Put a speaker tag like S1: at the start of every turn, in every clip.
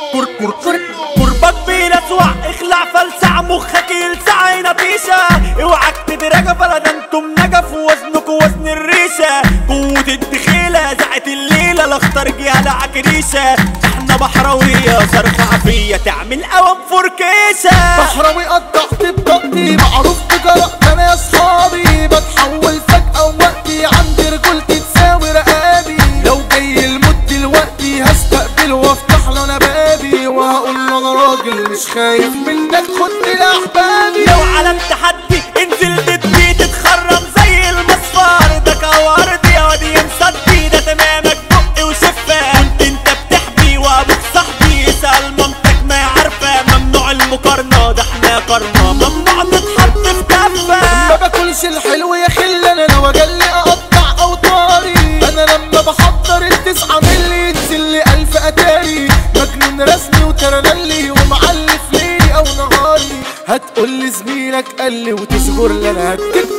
S1: قربك بيلسوع اخلع فلسع مخك يلسع نفيشة اوعك تدرجة بلد انتم نجف وزنك وزن الريشة قوة الدخيلة زعت الليلة الاخطر جهة عكريشة احنا بحراوية صرخة عفية تعمل قوام فركيشة
S2: بحراوي قطعت بطاقتي معروف بجرأة انا يا اصحابي بتحول فجأة ووقتي عندي رجولتي تساوي رقابي لو جاي الموت دلوقتي هستقبل وافتح له انا بابي وهقول له انا راجل مش خايف منك خدني لاحبابي
S1: لو على التحدي انزل ضدي تتخرم زي المصفار ده كوردي يا واد يا مصدي ده تمامك بق وشفة كنت انت بتحبي وابوك صاحبي اسأل مامتك ما عارفة ممنوع المقارنة ده احنا قرنا ممنوع نتحط في كفة
S2: ما باكلش الحلو يا خل انا لو اجلي اقطع اوطاري انا لما بحضر التسعة ملي ينزل لي 1000 اتاري مجنون رسمي وترنلي ومعلف ليلي او نهاري هتقول لي زميلك قال لي وتصبر لي انا هديك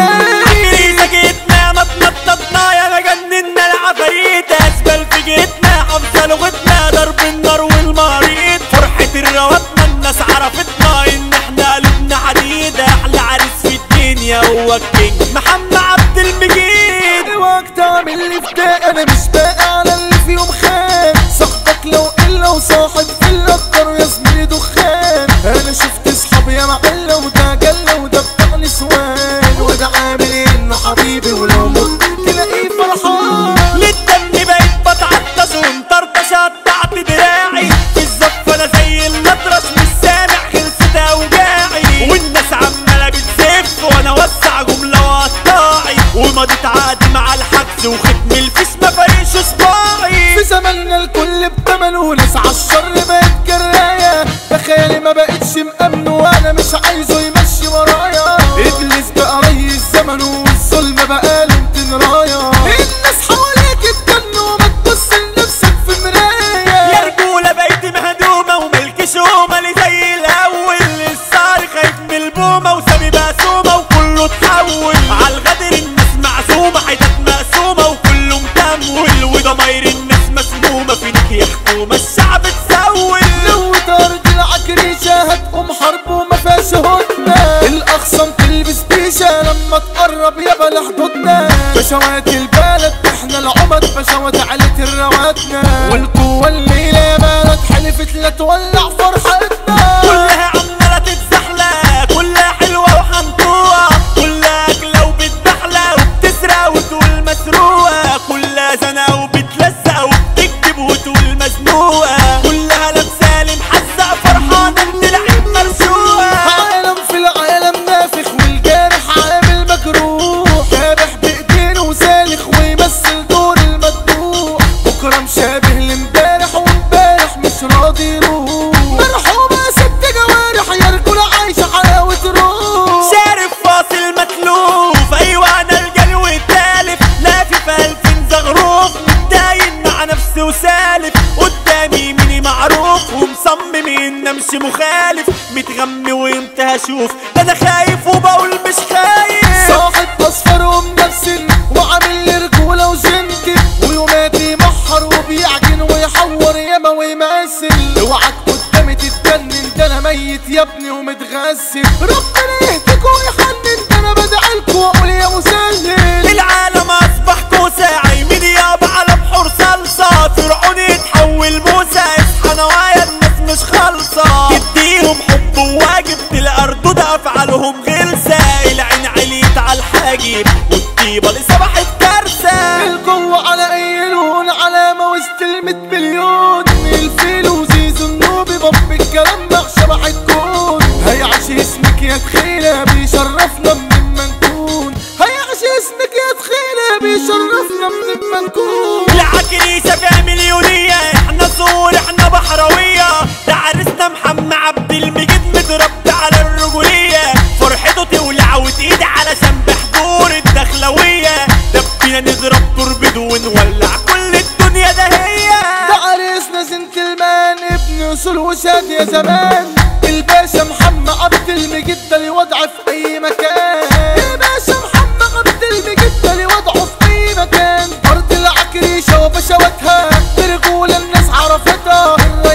S2: بالناري
S1: جيتنا ما تنططنا يا مجننا العفاريت اسفل في جيتنا حافظة لغتنا ضرب النار والمريض فرحة الرواتنا الناس عرفتنا ان احنا قلوبنا حديدة احلى عريس في الدنيا هو الكينج محمد عبد المجيد
S2: اوعك تعمل لي فداء انا مش باقي على اللي في يوم خان صاحبك لو الا وصاحب في الاكتر يا زميلي دخان انا شفت اصحابي يا معلة وده جلة وده بتاع نسوان وده عامل ان حبيبي ولو مت تلاقيه فرحان
S1: للدم بقيت بتعطش ومطرطش قطعت دراعي في الزفة انا زي المطرش مش سامع خلصت اوجاعي والناس عمالة بتزف وانا وسع جملة وقطاعي ومضيت عقد مع الحجز وختم الفيش ما فريش صباعي
S2: في زماننا الكل بتمن وناس عالشر بقت جراية بخيالي ما بقتش مأمن وانا مش عايزه يمشي ورايا ابليس بقى ري الزمن والظلم بقى له 200 راية الناس حواليك اتجنوا وما تبص لنفسك في مراية
S1: يا رجولة بقيت مهدومة وملك شومة اللي زي الاول الصار خايف من البومة وسامي بقسومة وكله اتحول عالغدر الناس معزومة حتت مقسومة وكله متمول وضماير الناس مسمومة فينك يا حكومة الشعب تسول
S2: لو طارت العكريشة هتقوم حرب وما فيهاش هدنة الأخصام تلبس بيشة لما تقرب يابا لحدودنا بشوات البلد احنا العمد بشوات علة الرواتنا والقوة الليلة يا بلد حلفت لا تولع فرحتنا
S1: كلها عمالة تتزحلق كلها حلوة وحنطوة كلها أكلة وبتبحلى وبتسرق وتقول مسروقة كلها زنا وبتلزق وبتكتب وتقول مزنوقة كلها لابسة محزق فرحانة انت لعيب مرشوقة
S2: عالم في العالم نافخ والجارح عامل مجروح شابح بايدينه وسالخ ويمثل دور المدبوح بكره مشابه لامبارح وامبارح مش راضي يروح مرحومة ست جوارح يا رجولة عايشة حلاوة روح
S1: شارف فاصل متلوف ايوه انا الجلو التالف لافف 1000 زغروف متداين مع نفسي وسالف قدامي مني معروف ومصمم ان امشي مخالف متغمي وامتى هشوف ده انا خايف وبقول مش خايف
S2: صاحب اصفر ومنفسن وعامل لي رجولة وجنتي ويوماتي محر وبيعجن ويحور ياما ويمثل اوعك قدامي تتجنن ده انا ميت يا ابني ومتغسل ربنا يهديك ويحنن ده انا بدعيلكوا واقول يا مسهل
S1: العالم اصبح كوسة عايمين يابا على بحور صلصة فرعون يتحول موسى اصحى نوايا الناس مش خالصة تديهم حب وواجب تلقى ردود افعالهم غلسة العين عليت على الحاجب والطيبة اللي صبحت كارثة
S2: القوة على اي لون علامة وسط ال100 مليون الفيل وزيزو النوبي باب الكلام مع شبح الكون هيعيش اسمك يا تخيلة بيشرفنا من ما نكون هيعيش اسمك يا تخيلة بيشرفنا من ما نكون
S1: العكريسة فيها مليونية احنا صور احنا بحراوية ده عريسنا محمد عبد المجيد متربي على الرجولية فرحته تولع وتقيد علشان بحضور الدخلوية ده بينا نضرب توربيد ونولع كل الدنيا ده هي
S2: ده عريسنا جنتلمان ابن اصول وشاد يا زمان الباشا محمد عبد المجيد ده ليه وضع في اي مكان الباشا محمد عبد المجيد ده ليه وضعه في اي مكان ارض العكريشة وبشواتها برجولة الناس عرفتها الريس ده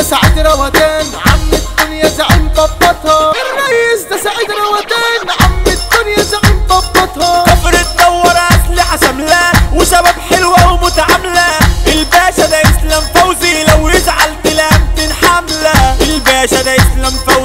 S2: سعيد روتان عم الدنيا زعيم ببطها. الرئيس ده سعيد روتان عم الدنيا زعيم ببطها.
S1: كفر تدور اسلحه شامله وشباب حلوه ومتعامله. الباشا ده اسلام فوزي لو يزعل تلام حمله. الباشا ده اسلام فوزي